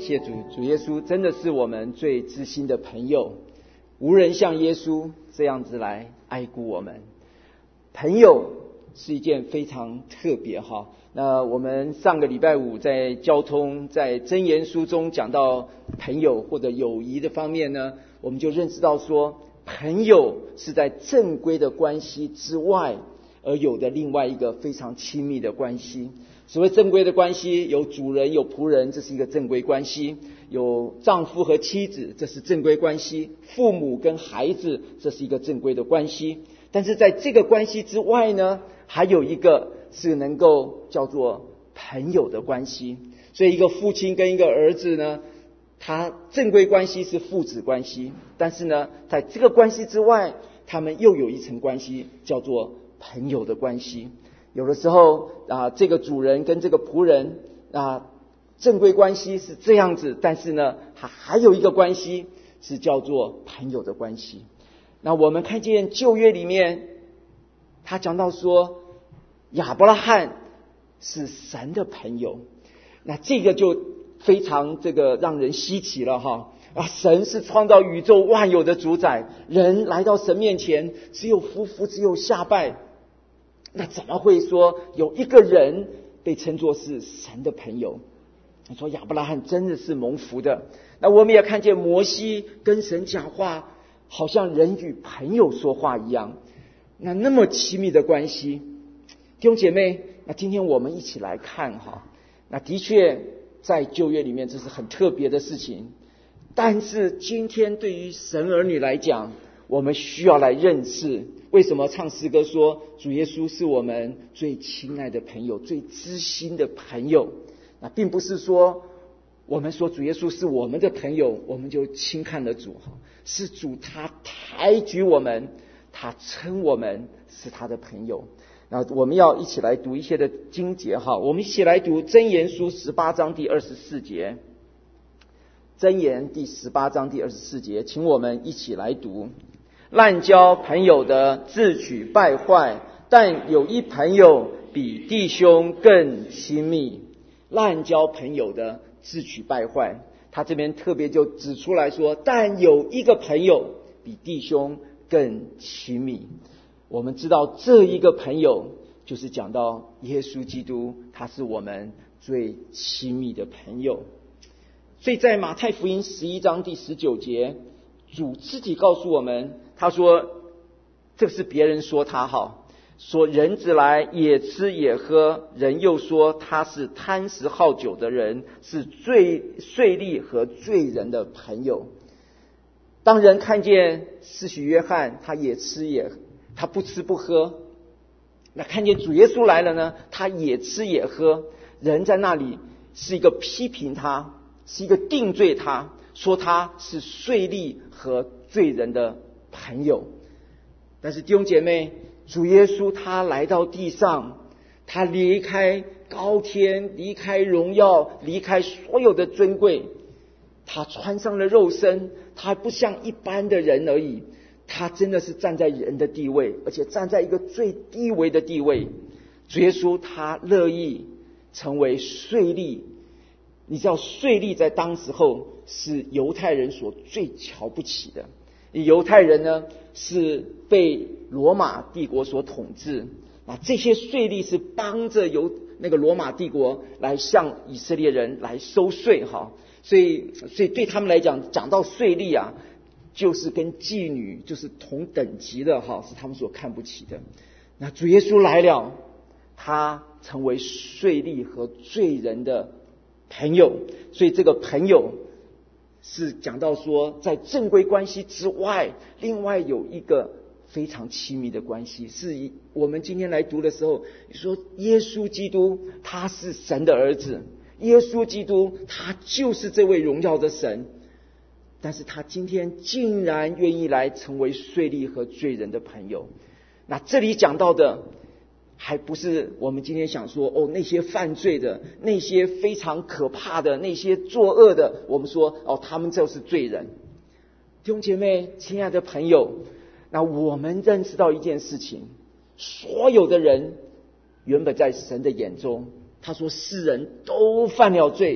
谢主，主耶稣真的是我们最知心的朋友，无人像耶稣这样子来爱顾我们。朋友是一件非常特别哈。那我们上个礼拜五在交通在箴言书中讲到朋友或者友谊的方面呢，我们就认识到说，朋友是在正规的关系之外而有的另外一个非常亲密的关系。所谓正规的关系，有主人有仆人，这是一个正规关系；有丈夫和妻子，这是正规关系；父母跟孩子，这是一个正规的关系。但是在这个关系之外呢，还有一个是能够叫做朋友的关系。所以一个父亲跟一个儿子呢，他正规关系是父子关系，但是呢，在这个关系之外，他们又有一层关系叫做朋友的关系。有的时候这个主人跟这个仆人正规关系是这样子，但是呢，还有一个关系是叫做朋友的关系。那我们看见旧约里面，他讲到说亚伯拉罕是神的朋友，那这个就非常让人稀奇了哈。神是创造宇宙万有的主宰，人来到神面前只有匍匐，只有下拜。那怎么会说有一个人被称作是神的朋友？你说亚伯拉罕真的是蒙福的。那我们也看见摩西跟神讲话，好像人与朋友说话一样，那么亲密的关系。弟兄姐妹，那今天我们一起来看哈。那的确在旧约里面这是很特别的事情，但是今天对于神儿女来讲，我们需要来认识，为什么唱诗歌说主耶稣是我们最亲爱的朋友，最知心的朋友。那并不是说我们说主耶稣是我们的朋友，我们就轻看了主，是主他抬举我们，他称我们是他的朋友。那我们要一起来读一些的经节哈，我们一起来读箴言书18章第24节。箴言第18章第24节，请我们一起来读。滥交朋友的自取败坏，但有一朋友比弟兄更亲密。滥交朋友的自取败坏，他这边特别就指出来说，但有一个朋友比弟兄更亲密。我们知道这一个朋友就是讲到耶稣基督，他是我们最亲密的朋友。所以在马太福音11章第19节，主自己告诉我们，他说这是别人说他好，说人子来也吃也喝，人又说他是贪食好酒的人，是税吏和罪人的朋友。当人看见施洗约翰他也吃也喝，他不吃不喝，那看见主耶稣来了呢，他也吃也喝，人在那里是一个批评他，是一个定罪他，说他是税吏和罪人的朋友。但是弟兄姐妹，主耶稣他来到地上，他离开高天，离开荣耀，离开所有的尊贵，他穿上了肉身，他不像一般的人而已，他真的是站在人的地位，而且站在一个最低微的地位。主耶稣他乐意成为税吏。你知道税吏在当时候是犹太人所最瞧不起的。犹太人呢是被罗马帝国所统治，这些税吏是帮着那个罗马帝国来向以色列人来收税哈。所以对他们来讲，讲到税吏就是跟妓女就是同等级的哈，是他们所看不起的。那主耶稣来了，他成为税吏和罪人的朋友。所以这个朋友是讲到说，在正规关系之外，另外有一个非常亲密的关系，是我们今天来读的时候，你说耶稣基督他是神的儿子，耶稣基督他就是这位荣耀的神，但是他今天竟然愿意来成为税吏和罪人的朋友。那这里讲到的还不是我们今天想说那些犯罪的，那些非常可怕的，那些作恶的，我们说他们就是罪人。弟兄姐妹，亲爱的朋友，那我们认识到一件事情，所有的人原本在神的眼中，他说世人都犯了罪，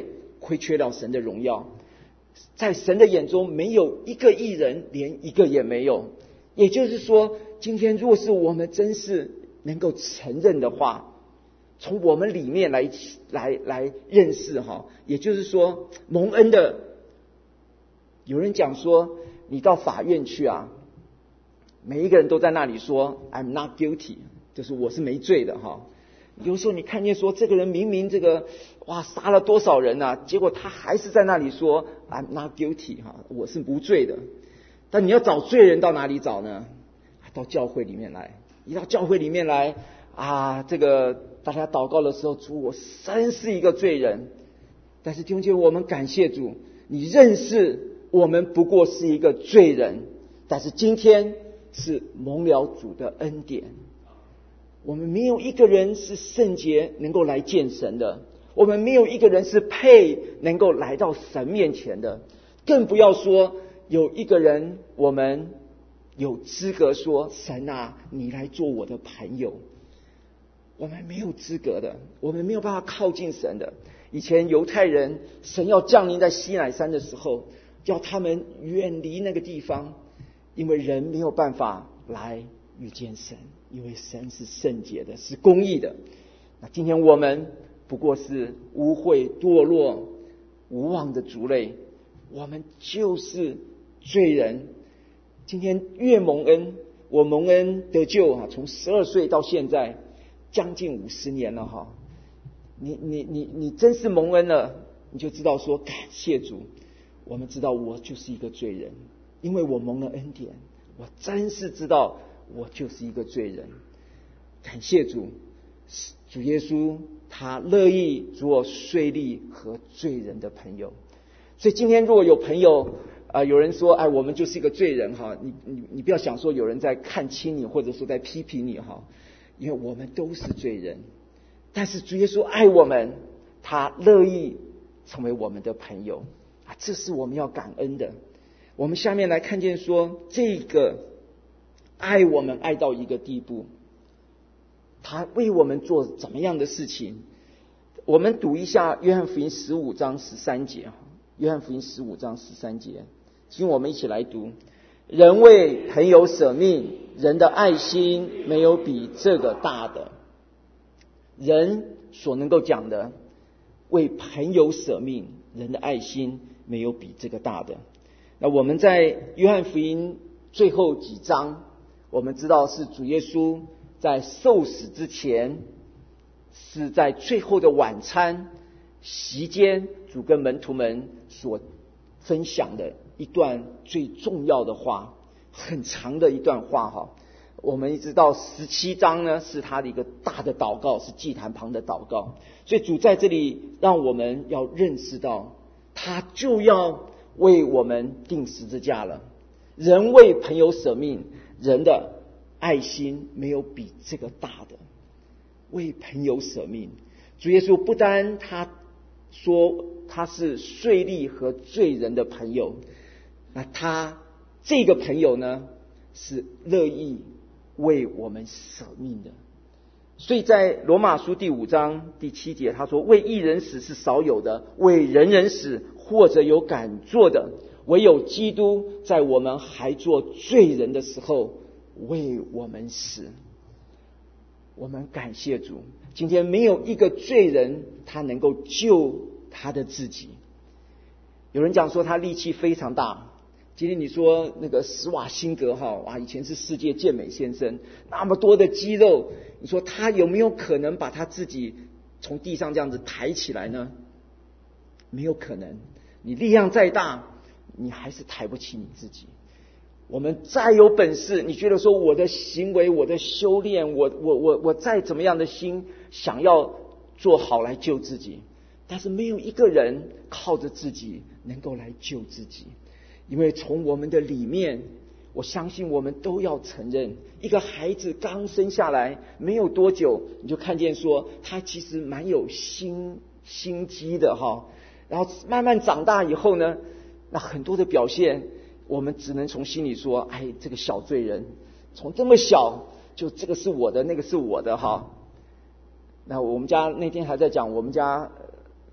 亏缺了神的荣耀。在神的眼中没有一个义人，连一个也没有。也就是说，今天若是我们真是能够承认的话，从我们里面来认识哈，也就是说蒙恩的。有人讲说，你到法院去啊，每一个人都在那里说 I'm not guilty， 就是我是没罪的哈。有时候你看见说这个人明明杀了多少人啊，结果他还是在那里说 I'm not guilty 哈，我是无罪的。但你要找罪人到哪里找呢？到教会里面来。一到教会里面来啊，大家祷告的时候，主，我真是一个罪人。但是弟兄姐妹，我们感谢主，你认识我们不过是一个罪人，但是今天是蒙了主的恩典。我们没有一个人是圣洁能够来见神的，我们没有一个人是配能够来到神面前的，更不要说有一个人我们有资格说，神啊，你来做我的朋友。我们没有资格的，我们没有办法靠近神的。以前犹太人，神要降临在西乃山的时候，叫他们远离那个地方，因为人没有办法来遇见神，因为神是圣洁的，是公义的。那今天我们不过是污秽堕落无望的族类，我们就是罪人。今天越蒙恩，我蒙恩得救啊，从12岁到现在将近50年了哈。你真是蒙恩了，你就知道说感谢主。我们知道我就是一个罪人，因为我蒙了恩典，我真是知道我就是一个罪人。感谢主，主耶稣他乐意做我税吏和罪人的朋友。所以今天如果有朋友有人说我们就是一个罪人哈，你不要想说有人在看轻你，或者说在批评你哈，因为我们都是罪人。但是主耶稣爱我们，他乐意成为我们的朋友这是我们要感恩的。我们下面来看见说，这个爱我们爱到一个地步，他为我们做怎么样的事情。我们读一下约翰福音15章13节。约翰福音15章13节，请我们一起来读。人为朋友舍命，人的爱心没有比这个大的。人所能够讲的为朋友舍命，人的爱心没有比这个大的。那我们在约翰福音最后几章，我们知道是主耶稣在受死之前，是在最后的晚餐席间，主跟门徒们所分享的一段最重要的话，很长的一段话哈。我们一直到17章呢，是他的一个大的祷告，是祭坛旁的祷告。所以主在这里让我们要认识到，他就要为我们钉十字架了。人为朋友舍命，人的爱心没有比这个大的。为朋友舍命，主耶稣不单他说他是税吏和罪人的朋友，那他这个朋友呢，是乐意为我们舍命的。所以在罗马书第5章第7节，他说，为一人死是少有的，为人人死或者有敢做的，唯有基督在我们还做罪人的时候为我们死。我们感谢主，今天没有一个罪人他能够救他的自己。有人讲说他力气非常大，今天你说那个施瓦辛格以前是世界健美先生，那么多的肌肉，你说他有没有可能把他自己从地上这样子抬起来呢？没有可能。你力量再大，你还是抬不起你自己。我们再有本事，你觉得说我的行为，我的修炼，我再怎么样的心想要做好来救自己，但是没有一个人靠着自己能够来救自己。因为从我们的里面，我相信我们都要承认，一个孩子刚生下来没有多久，你就看见说他其实蛮有心机的然后慢慢长大以后呢，那很多的表现我们只能从心里说，这个小罪人从这么小就这个是我的，那个是我的那我们家那天还在讲，我们家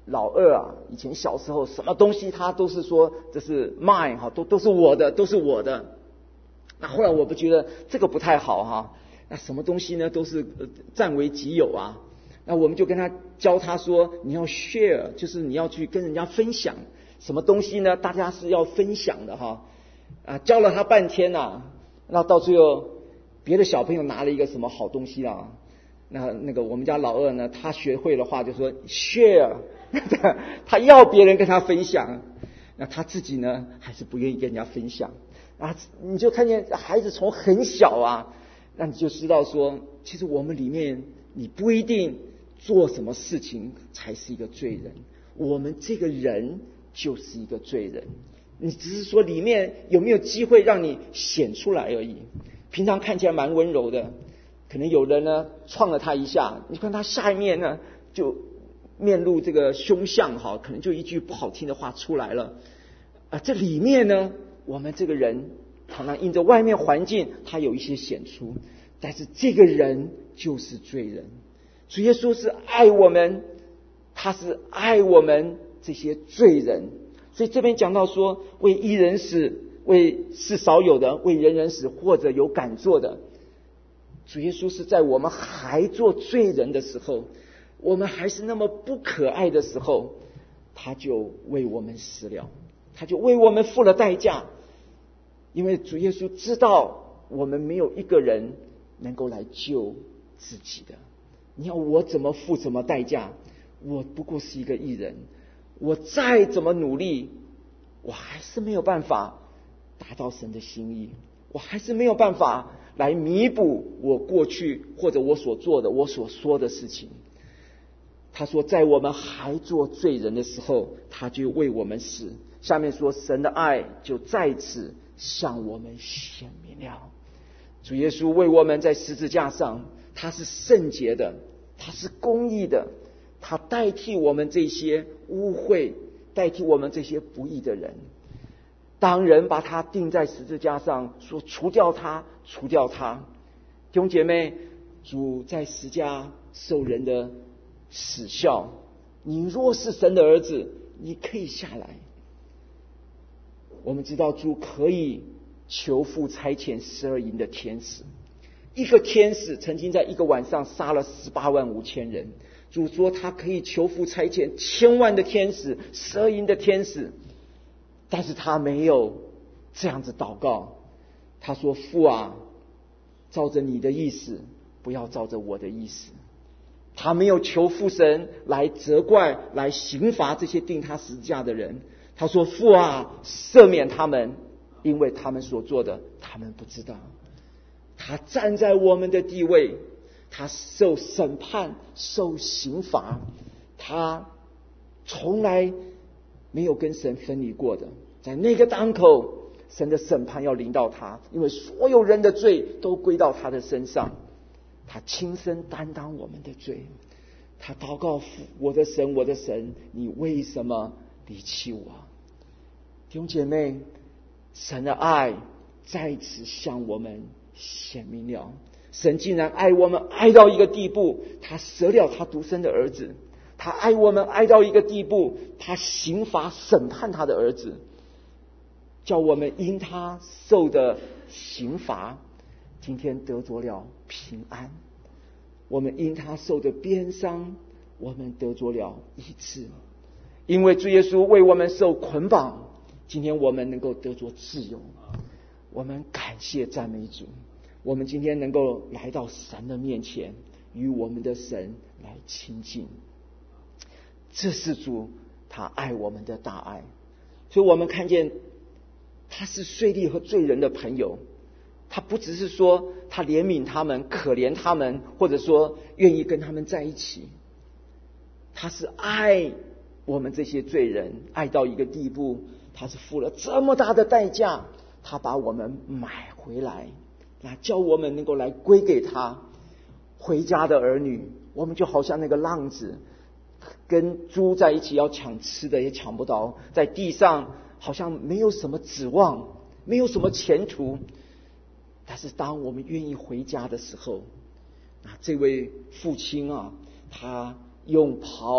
老二啊，以前小时候什么东西他都是说这是 mine 哈，都是我的，都是我的。那后来我不觉得这个不太好哈，那什么东西呢都是占为己有啊。那我们就跟他教他说，你要 share， 就是你要去跟人家分享。什么东西呢？大家是要分享的哈。教了他半天啊，那到最后别的小朋友拿了一个什么好东西啊，那个我们家老二呢，他学会的话就说 share， 他要别人跟他分享，那他自己呢还是不愿意跟人家分享啊。你就看见孩子从很小啊，那你就知道说，其实我们里面你不一定做什么事情才是一个罪人，我们这个人就是一个罪人，你只是说里面有没有机会让你显出来而已。平常看起来蛮温柔的，可能有人呢撞了他一下，你看他下一面呢就面露这个凶相哈，可能就一句不好听的话出来了这里面呢，我们这个人常常因着外面环境他有一些显出，但是这个人就是罪人。主耶稣是爱我们，他是爱我们这些罪人。所以这边讲到说，为一人死，为是少有的，为人人死，或者有敢做的。主耶稣是在我们还做罪人的时候，我们还是那么不可爱的时候，他就为我们死了，他就为我们付了代价。因为主耶稣知道我们没有一个人能够来救自己的，你要我怎么付什么代价？我不过是一个义人，我再怎么努力，我还是没有办法达到神的心意，我还是没有办法来弥补我过去或者我所做的我所说的事情。他说在我们还做罪人的时候，他就为我们死。下面说神的爱就在此向我们显明了。主耶稣为我们在十字架上，他是圣洁的，他是公义的，他代替我们这些污秽，代替我们这些不义的人。当人把他钉在十字架上，说除掉他，除掉他。弟兄姐妹，主在十字架受人的耻笑，你若是神的儿子，你可以下来。我们知道主可以求父差遣12营的天使，一个天使曾经在一个晚上杀了18万5千人。主说他可以求父差遣1000万的天使，12营的天使，但是他没有这样子祷告。他说父啊，照着你的意思，不要照着我的意思。他没有求父神来责怪来刑罚这些钉他十字架的人。他说父啊，赦免他们，因为他们所做的他们不知道。他站在我们的地位，他受审判受刑罚，他从来没有跟神分离过的。在那个当口，神的审判要临到他，因为所有人的罪都归到他的身上，他亲身担当我们的罪。他祷告父，我的神，我的神，你为什么离弃我？弟兄姐妹，神的爱在此向我们显明了。神竟然爱我们爱到一个地步，他舍了他独生的儿子。他爱我们爱到一个地步，他刑罚审判他的儿子，叫我们因他受的刑罚今天得着了平安。我们因他受的鞭伤，我们得着了医治。因为主耶稣为我们受捆绑，今天我们能够得着自由。我们感谢赞美主，我们今天能够来到神的面前，与我们的神来亲近。这是主他爱我们的大爱。所以我们看见他是税吏和罪人的朋友，他不只是说他怜悯他们可怜他们，或者说愿意跟他们在一起，他是爱我们这些罪人，爱到一个地步，他是付了这么大的代价，他把我们买回来，那叫我们能够来归给他。回家的儿女，我们就好像那个浪子跟猪在一起，要抢吃的也抢不到，在地上好像没有什么指望，没有什么前途。但是当我们愿意回家的时候，这位父亲啊，他用袍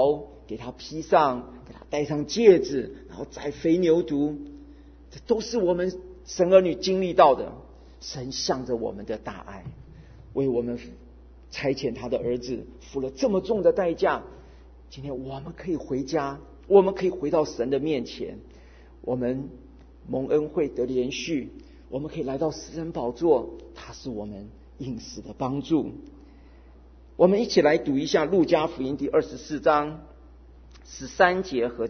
给他披上，给他戴上戒指，然后宰肥牛犊，这都是我们神儿女经历到的。神向着我们的大爱，为我们差遣他的儿子，付了这么重的代价。今天我们可以回家，我们可以回到神的面前，我们蒙恩惠得连续，我们可以来到施恩宝座，他是我们应时的帮助。我们一起来读一下路加福音第24章13节和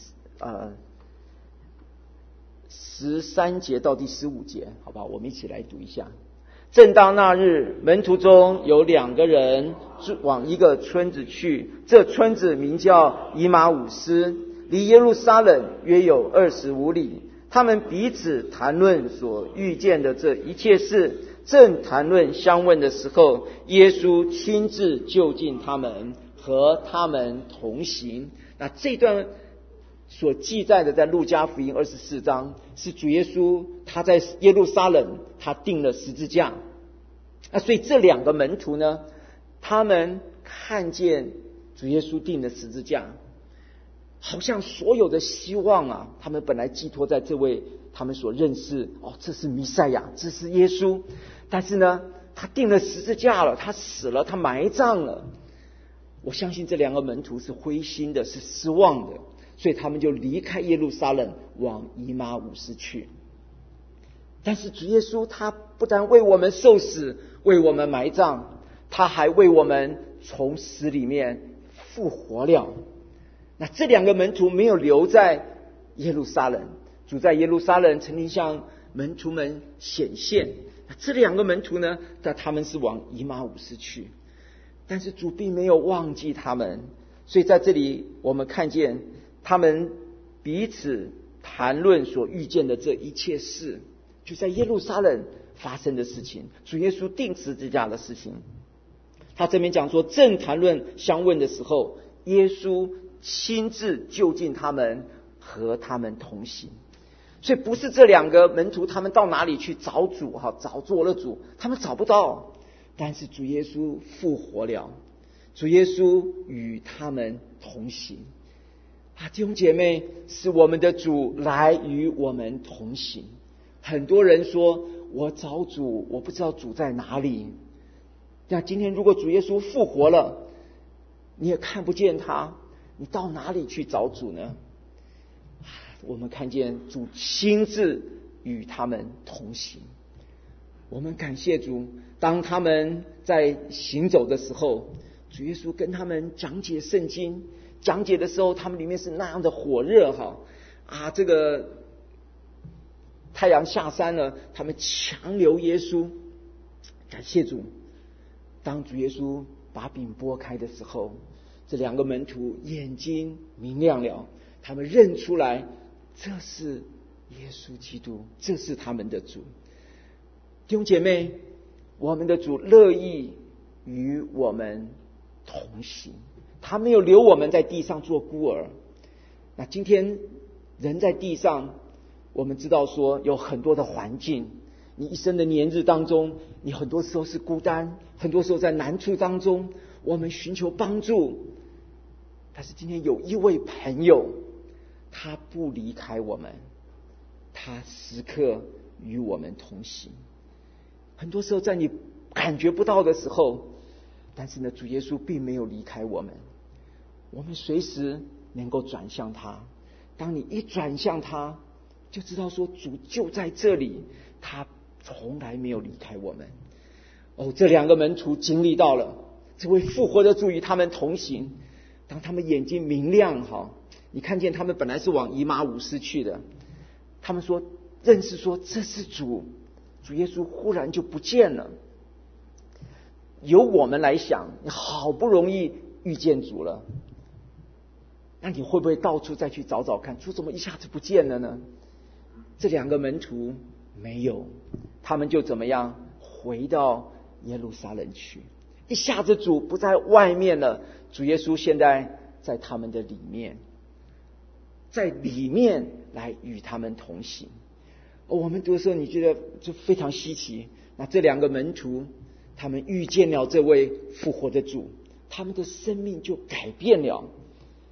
13节到第15节，好吧，我们一起来读一下。正当那日，门徒中有2个人往一个村子去，这村子名叫以马忤斯，离耶路撒冷约有25里。他们彼此谈论所遇见的这一切事，正谈论相问的时候，耶稣亲自就近他们，和他们同行。那这段所记载的在路加福音24章，是主耶稣他在耶路撒冷他钉了十字架。所以这2个门徒呢，他们看见主耶稣钉了十字架，好像所有的希望啊，他们本来寄托在这位他们所认识，这是弥赛亚，这是耶稣。但是呢，他钉了十字架了，他死了，他埋葬了。我相信这2个门徒是灰心的，是失望的，所以他们就离开耶路撒冷，往以马忤斯去。但是主耶稣他不但为我们受死，为我们埋葬，他还为我们从死里面复活了。那这2个门徒没有留在耶路撒冷，主在耶路撒冷曾经向门徒们显现。这2个门徒呢，他们是往以马忤斯去，但是主并没有忘记他们。所以在这里我们看见他们彼此谈论所遇见的这一切事，就在耶路撒冷发生的事情，主耶稣钉十字架的事情。他这边讲说，正谈论相问的时候，耶稣亲自就近他们，和他们同行。所以不是这2个门徒他们到哪里去找主，找做了主，他们找不到，但是主耶稣复活了，主耶稣与他们同行。弟兄姐妹，是我们的主来与我们同行。很多人说我找主，我不知道主在哪里。那今天如果主耶稣复活了，你也看不见他，你到哪里去找主呢？我们看见主亲自与他们同行。我们感谢主，当他们在行走的时候，主耶稣跟他们讲解圣经，讲解的时候他们里面是那样的火热这个太阳下山了，他们强留耶稣。感谢主，当主耶稣把饼拨开的时候，这2个门徒眼睛明亮了，他们认出来这是耶稣基督，这是他们的主。弟兄姐妹，我们的主乐意与我们同行，他没有留我们在地上做孤儿。那今天人在地上，我们知道说有很多的环境，你一生的年日当中，你很多时候是孤单，很多时候在难处当中，我们寻求帮助。但是今天有一位朋友，他不离开我们，他时刻与我们同行。很多时候在你感觉不到的时候，但是呢，主耶稣并没有离开我们，我们随时能够转向他。当你一转向他，就知道说主就在这里，他从来没有离开我们。这2个门徒经历到了这位复活的主与他们同行。当他们眼睛明亮，你看见他们本来是往以马忤斯去的，他们说认识说这是主耶稣忽然就不见了。由我们来想，你好不容易遇见主了，那你会不会到处再去找找看，主怎么一下子不见了呢？这2个门徒没有，他们就怎么样回到耶路撒冷去。一下子主不在外面了，主耶稣现在在他们的里面，在里面来与他们同行。我们读的时候你觉得就非常稀奇。那这2个门徒他们遇见了这位复活的主，他们的生命就改变了。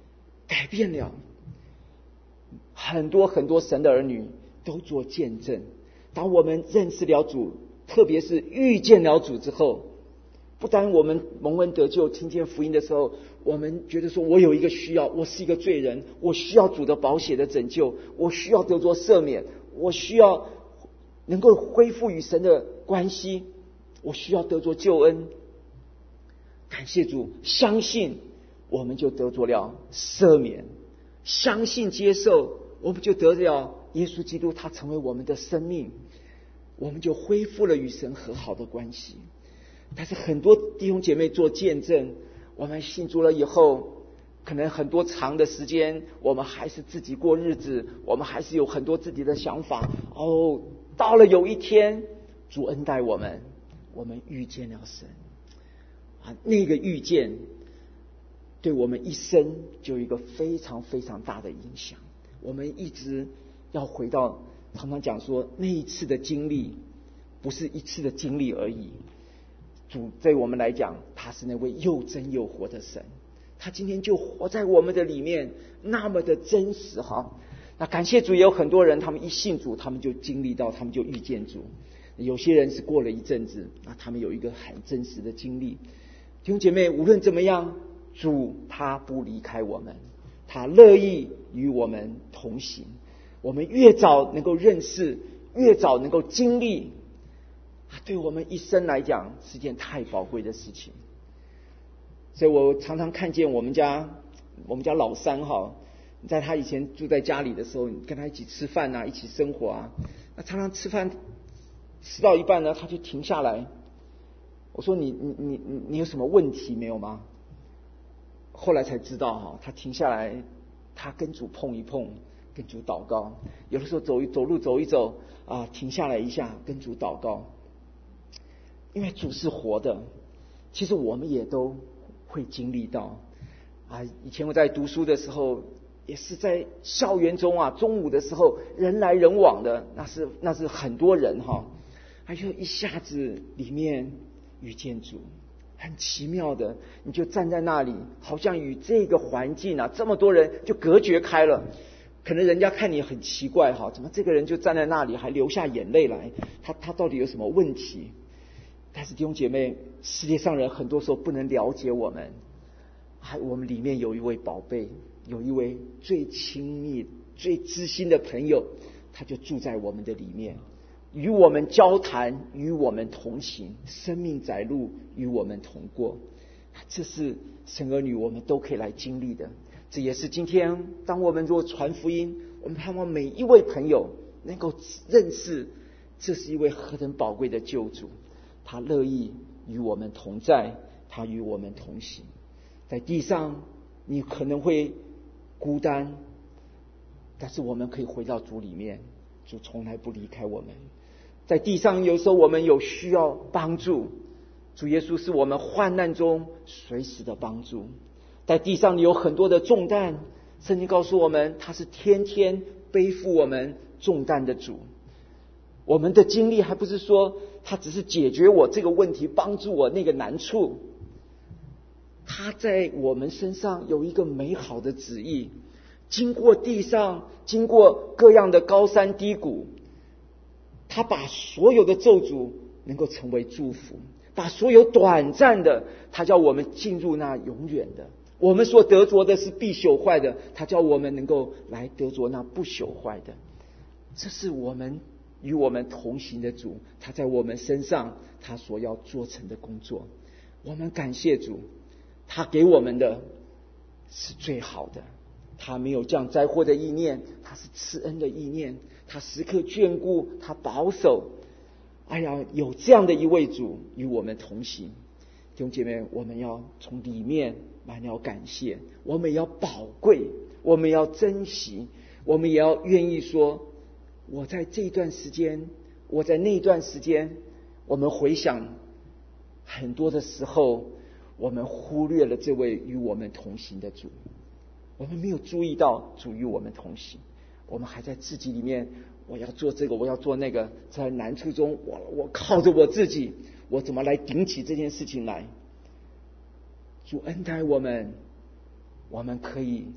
改变了。很多很多神的儿女都做见证。当我们认识了主，特别是遇见了主之后，不单我们蒙恩得救，听见福音的时候，我们觉得说我有一个需要，我是一个罪人，我需要主的宝血的拯救，我需要得着赦免，我需要能够恢复与神的关系，我需要得着救恩。感谢主，相信我们就得着了赦免，相信接受，我们就得了耶稣基督，他成为我们的生命，我们就恢复了与神和好的关系。但是很多弟兄姐妹做见证，我们信主了以后，可能很多长的时间我们还是自己过日子，我们还是有很多自己的想法。到了有一天主恩待我们，我们遇见了神那个遇见对我们一生就有一个非常非常大的影响。我们一直要回到常常讲说，那一次的经历不是一次的经历而已。主对我们来讲，他是那位又真又活的神，他今天就活在我们的里面，那么的真实那感谢主，也有很多人他们一信主，他们就经历到，他们就遇见主。有些人是过了一阵子，他们有一个很真实的经历。弟兄姐妹，无论怎么样，主他不离开我们，他乐意与我们同行。我们越早能够认识，越早能够经历，对我们一生来讲是件太宝贵的事情。所以我常常看见我们家老三在他以前住在家里的时候，你跟他一起吃饭一起生活那常常吃饭吃到一半呢，他就停下来。我说你有什么问题没有吗？后来才知道他停下来，他跟主碰一碰，跟主祷告。有的时候走路走一走停下来一下，跟主祷告。因为主是活的，其实我们也都会经历到以前我在读书的时候，也是在校园中中午的时候人来人往的，那是很多人就一下子里面遇见主，很奇妙的，你就站在那里，好像与这个环境这么多人就隔绝开了。可能人家看你很奇怪怎么这个人就站在那里还流下眼泪来，他到底有什么问题？但是弟兄姐妹，世界上人很多时候不能了解我们，我们里面有一位宝贝，有一位最亲密最知心的朋友，他就住在我们的里面，与我们交谈，与我们同行，生命载路与我们同过。这是神儿女我们都可以来经历的。这也是今天当我们若传福音，我们盼望每一位朋友能够认识，这是一位何等宝贵的救主，他乐意与我们同在，他与我们同行。在地上你可能会孤单，但是我们可以回到主里面，主从来不离开我们。在地上有时候我们有需要帮助，主耶稣是我们患难中随时的帮助。在地上你有很多的重担，圣经告诉我们他是天天背负我们重担的主。我们的经历还不是说他只是解决我这个问题，帮助我那个难处，他在我们身上有一个美好的旨意。经过地上，经过各样的高山低谷，他把所有的咒诅能够成为祝福，把所有短暂的，他叫我们进入那永远的。我们所得着的是必朽坏的，他叫我们能够来得着那不朽坏的。这是我们与我们同行的主，他在我们身上他所要做成的工作。我们感谢主，他给我们的是最好的，他没有降灾祸的意念，他是慈恩的意念，他时刻眷顾，他保守。有这样的一位主与我们同行。弟兄姐妹，我们要从里面满了感谢，我们也要宝贵，我们要珍惜，我们也要愿意说，我在这段时间，我在那段时间。我们回想很多的时候，我们忽略了这位与我们同行的主，我们没有注意到主与我们同行，我们还在自己里面，我要做这个，我要做那个，在难处中我靠着我自己，我怎么来顶起这件事情来？主恩待我们，我们可以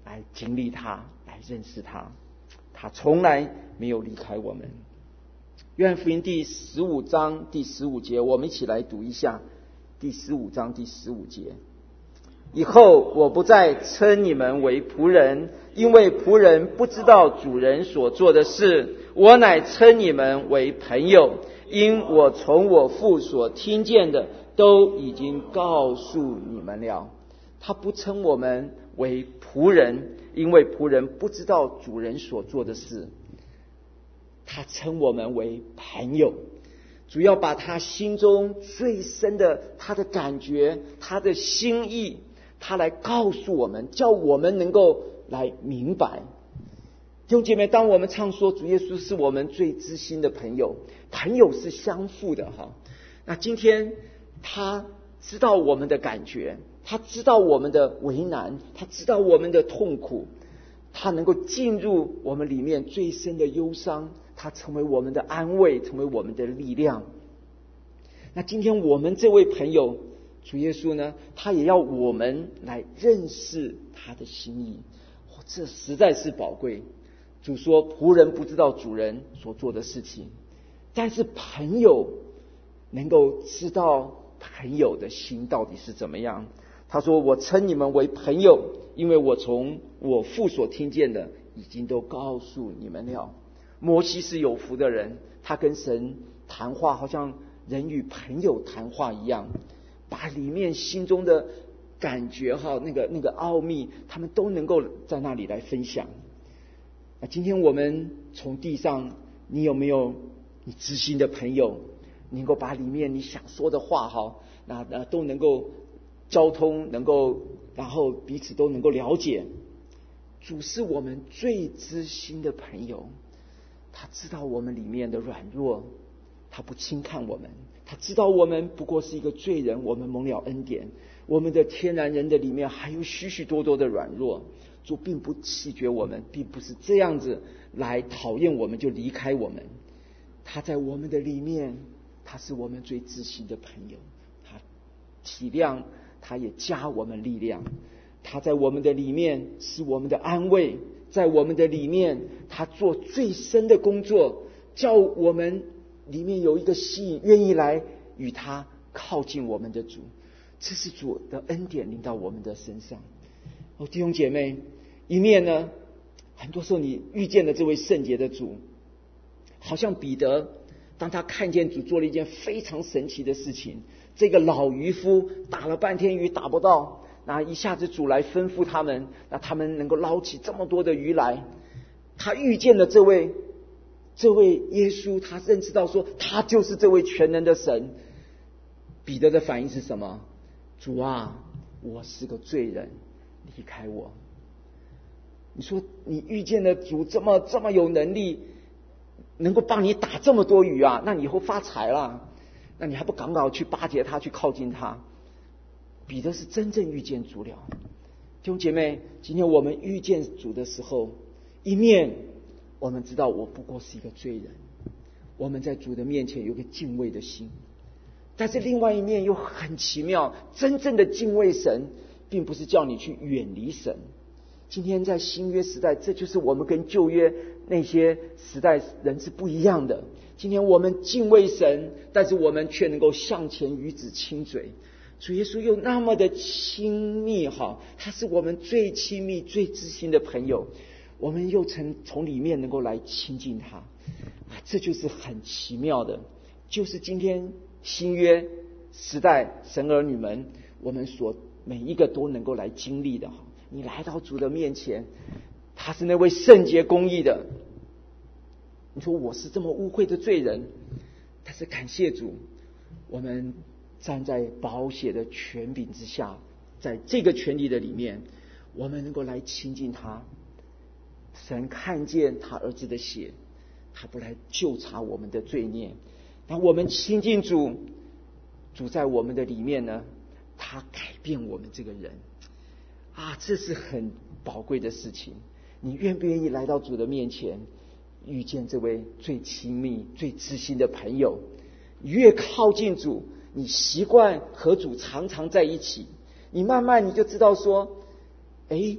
来经历他，来认识他。他从来没有离开我们。约翰福音第15章第15节，我们一起来读一下。第15章第15节，以后我不再称你们为仆人，因为仆人不知道主人所做的事，我乃称你们为朋友，因我从我父所听见的都已经告诉你们了。他不称我们为仆人，因为仆人不知道主人所做的事，他称我们为朋友，主要把他心中最深的他的感觉，他的心意，他来告诉我们，叫我们能够来明白。弟兄姐妹，当我们唱说主耶稣是我们最知心的朋友，朋友是相互的哈。那今天他知道我们的感觉，他知道我们的为难，他知道我们的痛苦，他能够进入我们里面最深的忧伤，他成为我们的安慰，成为我们的力量。那今天我们这位朋友主耶稣呢，他也要我们来认识他的心意，这实在是宝贵。主说仆人不知道主人所做的事情，但是朋友能够知道朋友的心到底是怎么样。他说我称你们为朋友，因为我从我父所听见的已经都告诉你们了。摩西是有福的人，他跟神谈话好像人与朋友谈话一样，把里面心中的感觉那个奥秘，他们都能够在那里来分享。那今天我们从地上，你有没有你知心的朋友，能够把里面你想说的话那都能够交通，能够然后彼此都能够了解。主是我们最知心的朋友，他知道我们里面的软弱，他不轻看我们，他知道我们不过是一个罪人，我们蒙了恩典，我们的天然人的里面还有许许多多的软弱。主并不弃绝我们，并不是这样子来讨厌我们就离开我们，他在我们的里面，他是我们最知心的朋友，他体谅，他也加我们力量，他在我们的里面是我们的安慰，在我们的里面他做最深的工作，叫我们里面有一个吸引，愿意来与他靠近我们的主。这是主的恩典临到我们的身上。弟兄姐妹，一面呢，很多时候你遇见了这位圣洁的主，好像彼得当他看见主做了一件非常神奇的事情，这个老渔夫打了半天鱼打不到，那一下子主来吩咐他们，那他们能够捞起这么多的鱼来。他遇见了这位耶稣，他认识到说他就是这位全能的神。彼得的反应是什么？主啊，我是个罪人，离开我。你说你遇见了主这么有能力，能够帮你打这么多鱼啊，那你以后发财了，那你还不赶快去巴结他，去靠近他？彼得是真正遇见主了。弟兄姐妹，今天我们遇见主的时候，一面我们知道我不过是一个罪人，我们在主的面前有个敬畏的心，但是另外一面又很奇妙，真正的敬畏神并不是叫你去远离神。今天在新约时代，这就是我们跟旧约那些时代人是不一样的。今天我们敬畏神，但是我们却能够向前与子亲嘴。主耶稣又那么的亲密他是我们最亲密最知心的朋友，我们又从里面能够来亲近他这就是很奇妙的，就是今天新约时代神儿女们，我们所每一个都能够来经历的。你来到主的面前，他是那位圣洁公义的。你说我是这么污秽的罪人，但是感谢主，我们站在宝血的权柄之下，在这个权利的里面，我们能够来亲近他。神看见他儿子的血，他不来究察我们的罪孽。当我们亲近主，主在我们的里面呢，他改变我们这个人这是很宝贵的事情。你愿不愿意来到主的面前，遇见这位最亲密最知心的朋友？你越靠近主，你习惯和主常常在一起，你慢慢你就知道说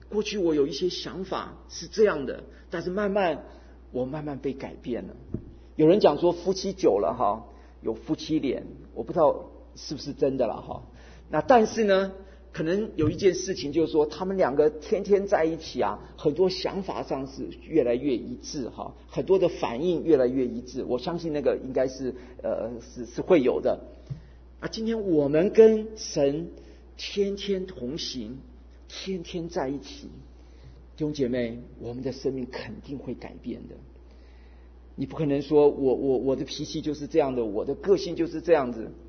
过去我有一些想法是这样的，但是我慢慢被改变了。有人讲说夫妻久了哈，有夫妻脸，我不知道是不是真的了哈。那但是呢，可能有一件事情就是说，他们两个天天在一起啊，很多想法上是越来越一致哈，很多的反应越来越一致。我相信那个应该是是会有的。今天我们跟神天天同行，天天在一起，弟兄姐妹，我们的生命肯定会改变的。你不可能说我的脾气就是这样的，我的个性就是这样子。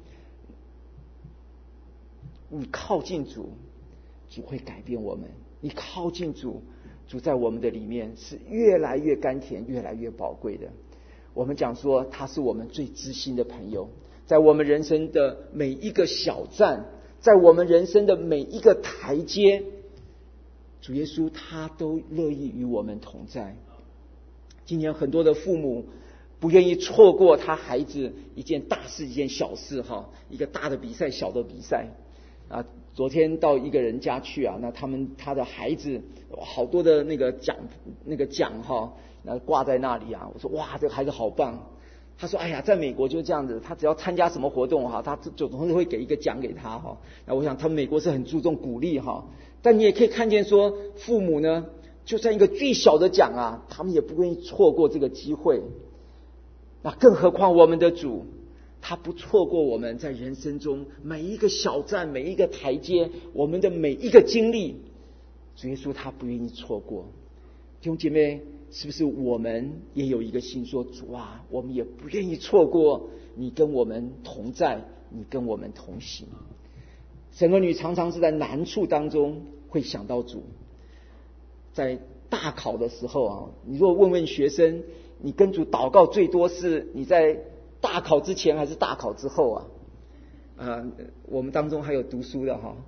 你靠近主，主会改变我们。你靠近主，主在我们的里面是越来越甘甜，越来越宝贵的。我们讲说他是我们最知心的朋友，在我们人生的每一个小站，在我们人生的每一个台阶，主耶稣他都乐意与我们同在。今天很多的父母不愿意错过他孩子一件大事一件小事哈，一个大的比赛小的比赛啊。昨天到一个人家去啊，那他的孩子好多的那个奖哈，那挂在那里啊。我说哇，这个孩子好棒。他说哎呀，在美国就这样子，他只要参加什么活动哈，他总是会给一个奖给他哈。那我想他们美国是很注重鼓励哈，但你也可以看见说父母呢，就算一个最小的奖啊，他们也不愿意错过这个机会。那更何况我们的主，他不错过我们在人生中每一个小站，每一个台阶，我们的每一个经历，主耶稣他不愿意错过。弟兄姐妹，是不是我们也有一个心说，主啊，我们也不愿意错过你跟我们同在，你跟我们同行。神儿女常常是在难处当中会想到主。在大考的时候啊，你若问问学生，你跟主祷告最多是你在大考之前还是大考之后啊？我们当中还有读书的哈。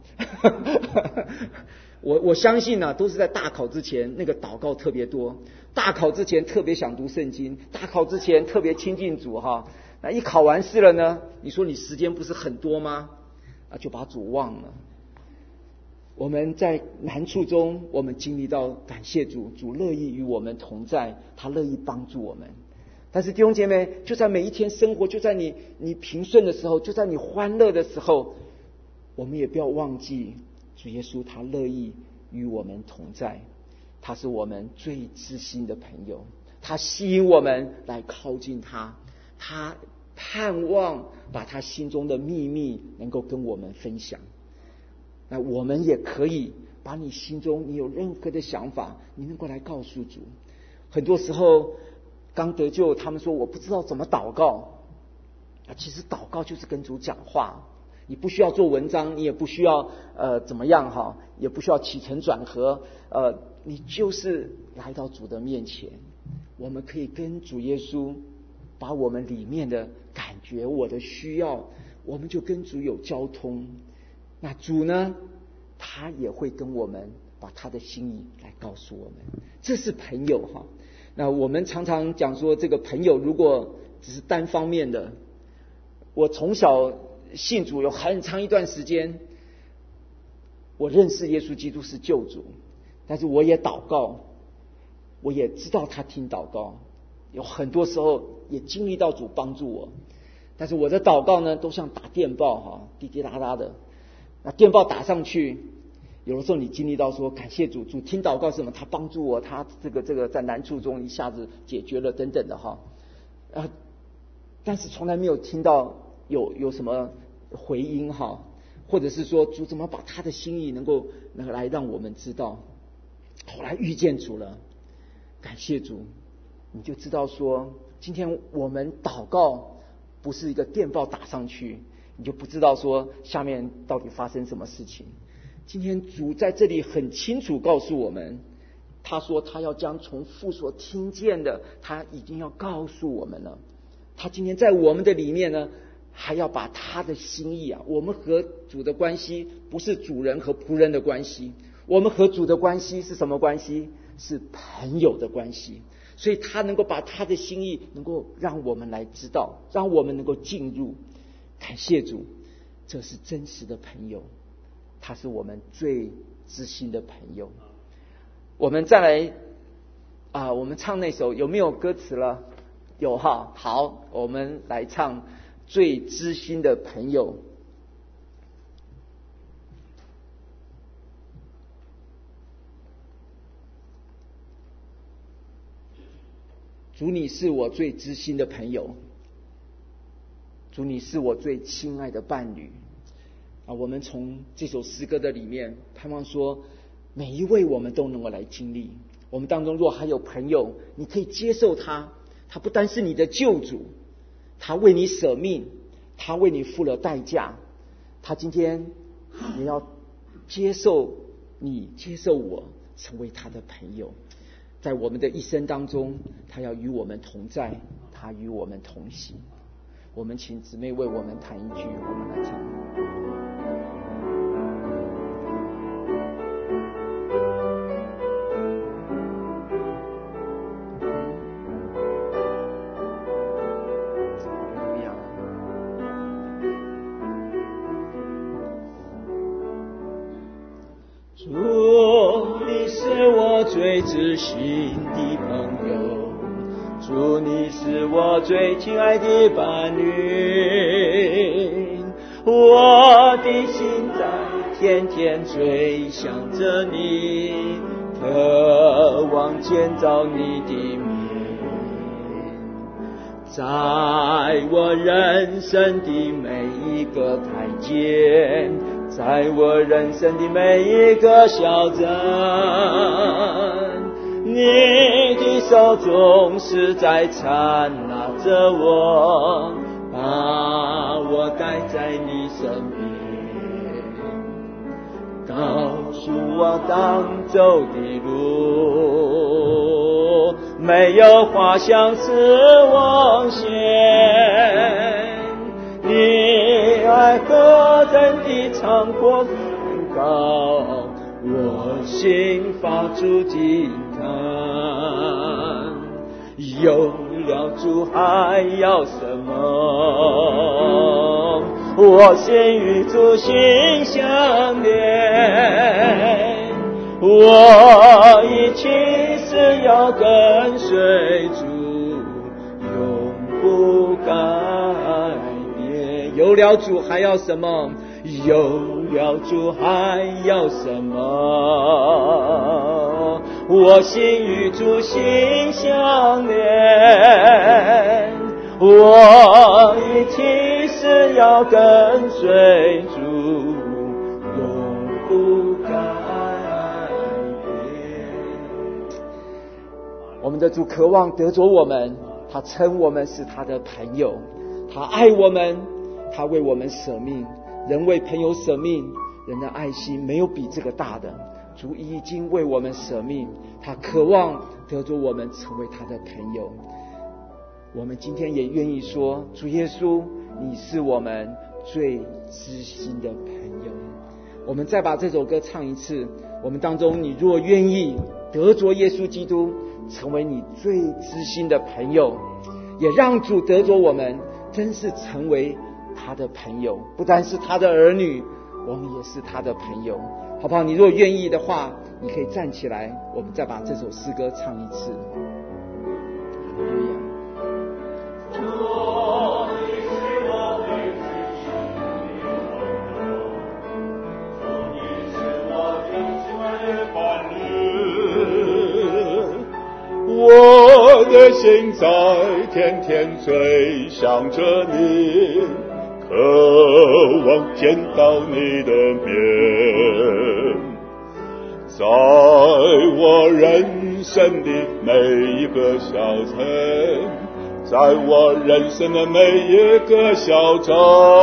我相信啊，都是在大考之前那个祷告特别多，大考之前特别想读圣经，大考之前特别亲近主哈。那一考完试了呢，你说你时间不是很多吗？就把主忘了。我们在难处中，我们经历到感谢主，主乐意与我们同在，他乐意帮助我们。但是弟兄姐妹，就在每一天生活，就在你平顺的时候，就在你欢乐的时候，我们也不要忘记主耶稣他乐意与我们同在，他是我们最知心的朋友，他吸引我们来靠近他，他盼望把他心中的秘密能够跟我们分享。那我们也可以把你心中你有任何的想法，你能够来告诉主。很多时候刚得救，他们说我不知道怎么祷告。其实祷告就是跟主讲话，你不需要做文章，你也不需要怎么样哈，也不需要起承转合，你就是来到主的面前，我们可以跟主耶稣把我们里面的感觉，我的需要，我们就跟主有交通。那主呢，他也会跟我们把他的心意来告诉我们，这是朋友哈。那我们常常讲说，这个朋友如果只是单方面的，我从小信主有很长一段时间，我认识耶稣基督是救主，但是我也祷告，我也知道他听祷告，有很多时候也经历到主帮助我，但是我的祷告呢，都像打电报哈，滴滴答答的。那电报打上去，有的时候你经历到说感谢主，主听祷告是什么，他帮助我，他这个在难处中一下子解决了等等的哈，但是从来没有听到有什么回音哈，或者是说主怎么把他的心意能够来让我们知道。后来遇见主了，感谢主，你就知道说今天我们祷告不是一个电报打上去，你就不知道说下面到底发生什么事情。今天主在这里很清楚告诉我们，他说他要将从父所听见的，他已经要告诉我们了。他今天在我们的里面呢，还要把他的心意啊，我们和主的关系不是主人和仆人的关系，我们和主的关系是什么关系？是朋友的关系。所以他能够把他的心意能够让我们来知道，让我们能够进入。感谢主，这是真实的朋友，他是我们最知心的朋友。 我们再来我们唱那首有没有歌词了？有哈，好，我们来唱最知心的朋友。主，你是我最知心的朋友，主，你是我最亲爱的伴侣。我们从这首诗歌的里面盼望说，每一位我们都能够来经历。我们当中若还有朋友，你可以接受他，他不单是你的救主，他为你舍命，他为你付了代价，他今天也要接受你，接受我，成为他的朋友。在我们的一生当中，他要与我们同在，他与我们同行。我们请姊妹为我们弹一句，我们来唱。 最知心的朋友，主，你是我最亲爱的伴侣，我的心在天天追想着你，渴望见到你的面，在我人生的每一个台阶，在我人生的每一个小站，你的手总是在缠拉着我，把我带在你身边，告诉我当走的路，没有花香似网线，你爱何等的长阔宽高，我心发出惊叹。有了主还要什么？我心与主心相连，我一起是要跟随主，永不改变。 有了主还要什么？ 有了主还要什么？我心与主心相连，我一起是要跟随主，永不改变。 我们的主渴望得着我们，他称我们是他的朋友，他爱我们，他为我们舍命。人为朋友舍命，人的爱心没有比这个大的。主已经为我们舍命，他渴望得着我们成为他的朋友。我们今天也愿意说，主耶稣，你是我们最知心的朋友。我们再把这首歌唱一次。我们当中，你若愿意得着耶稣基督，成为你最知心的朋友，也让主得着我们，真是成为他的朋友，不单是他的儿女，我们也是他的朋友，好不好？你若愿意的话，你可以站起来，我们再把这首诗歌唱一次。 我的心在天天追想着你，渴望见到你的面，在我人生的每一个小城，在我人生的每一个小站，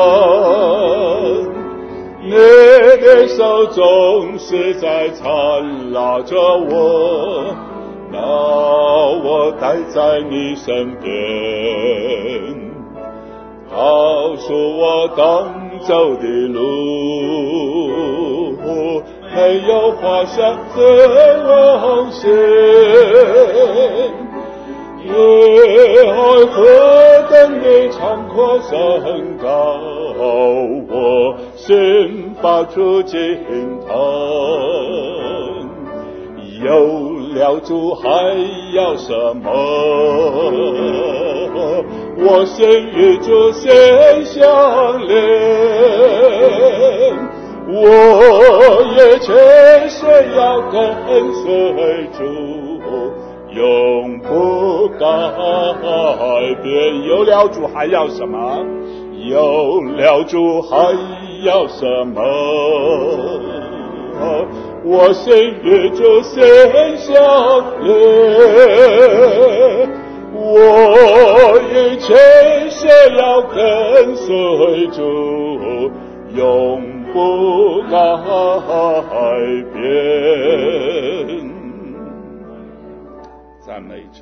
你的手总是在缠拉着我，把我带在你身边，告诉我当走的路，没有花香似网线，你爱何等的长阔深高，我心发出惊叹。有了主还要什么？我先与主先相连，我也全身要跟随主，永不改变。有了主还要什么？有了主还要什么？我先与主先相连，我也全身要跟随主，永不改变。赞美主。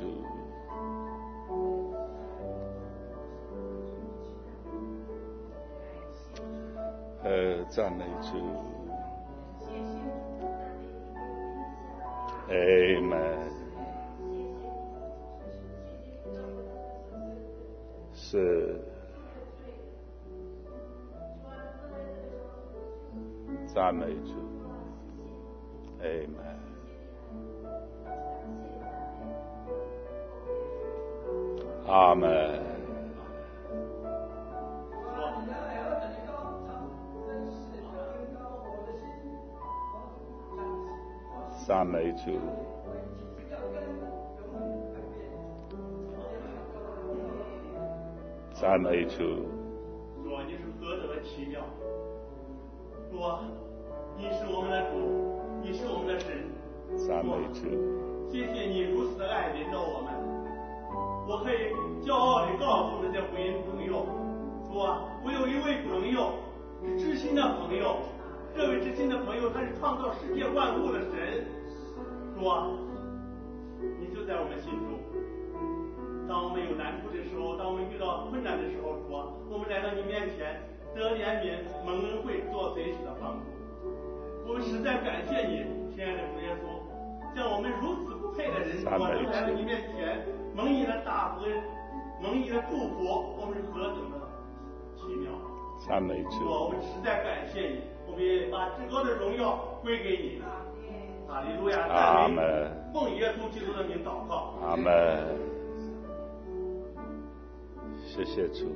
赞美主。Amen。是。赞美主。Amen。阿门。赞美主。赞美主。 主啊，你是何等的奇妙！主啊，你是我们的主，你是我们的神。 赞美主。 谢谢你如此的爱临到我们，我可以骄傲地告诉这些福音朋友，主啊，我有一位朋友是知心的朋友，这位知心的朋友他是创造世界万物的神。主啊，你就在我们心中。当我们有难处的时候，当我们遇到困难的时候，主啊，我们来到你面前，得怜悯，蒙恩惠，做随时的帮助。我们实在感谢你，亲爱的主耶稣，像我们如此不配的人，主啊，都来到你面前，蒙你的大恩，蒙你的祝福，我们是何等的奇妙！ 赞美主。 我们实在感谢你，我们也把至高的荣耀归给你。哈利路亚！ 阿门。 奉耶稣基督的名祷告。 阿门。谢谢主。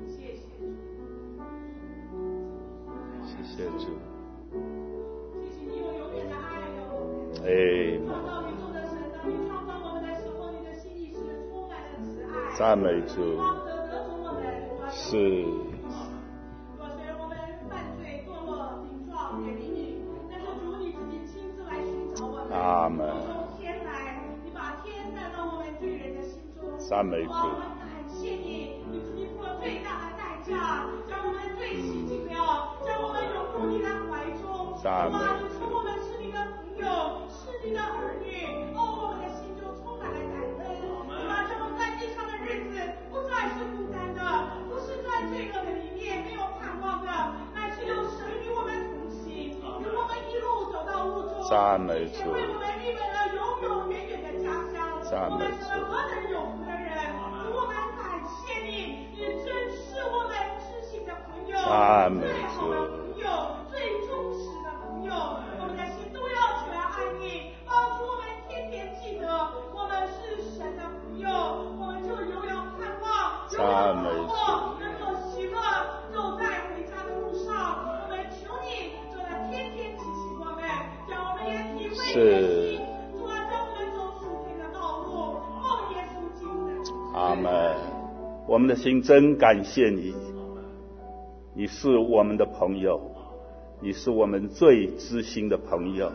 谢谢主。 谢谢你有永远的爱哟。 创造宇宙的神，当你创造我们的时候，你的心意是充满了慈爱。 赞美主。是。 虽然我们犯罪堕落顶撞远离你，但是主你自己亲自来寻找我们。 阿门。 从天来，你把天带到我们罪人的心中。 赞美主。 我们感谢你，你自己付了最大的代价，将我们罪洗净了，将我们拥入你的怀中。 赞美主，你称我们是你的朋友，是你的儿女。我们的心中充满了感恩。让我们在地上的日子不再是孤单的，不是在罪恶的里面没有盼望的，乃是有神与我们同行，与我们一路走到路中。 赞美主。 为我们预备了永永远远的家乡。 赞美主。 我们是何等有福的人！主，我们感谢你，你真是我们知心的朋友， 赞美主。 最好的朋友，最忠实的朋友。我们的心都要起来爱你，帮助我们天天记得我们是神的朋友，我们就永远盼望，永远把握，能够喜乐，走在回家的路上。我们求你，就在天天提醒我们，让我们也体会你的心，主啊，让我们走属天的道路，奉耶稣基督的名。 阿门。我们的心真感谢你，你是我们的朋友，你是我们最知心的朋友。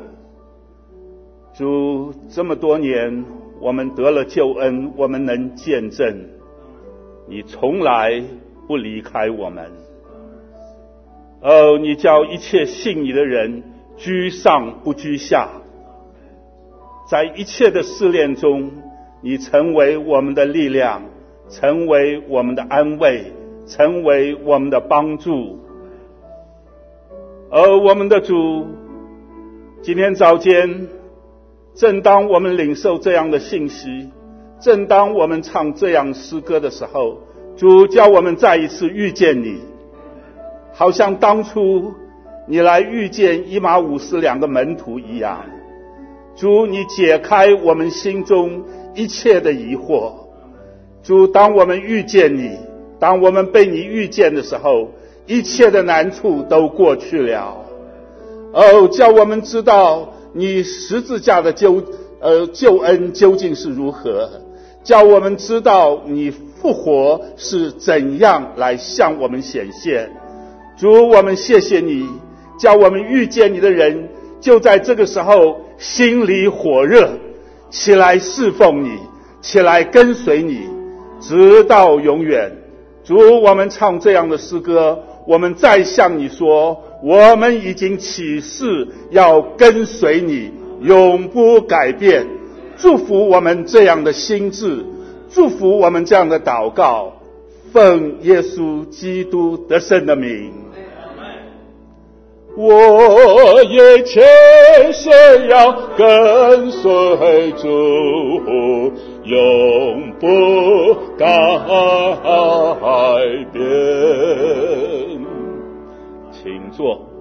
主，这么多年我们得了救恩，我们能见证你从来不离开我们。你叫一切信你的人居上不居下，在一切的试炼中，你成为我们的力量，成为我们的安慰，成为我们的帮助。我们的主，今天早间正当我们领受这样的信息，正当我们唱这样诗歌的时候，主叫我们再一次遇见你，好像当初你来遇见以马忤斯两个门徒一样。 主，你解开我们心中一切的疑惑。主，当我们遇见你，当我们被你遇见的时候，一切的难处都过去了。叫我们知道你十字架的救恩究竟是如何，叫我们知道你复活是怎样来向我们显现。主，我们谢谢你，叫我们遇见你的人就在这个时候心里火热，起来侍奉你，起来跟随你，直到永远。主，我们唱这样的诗歌，我们再向你说，我们已经起誓要跟随你，永不改变。祝福我们这样的心志，祝福我们这样的祷告，奉耶稣基督得胜的名。我也切实要跟随主，永不改变。请坐。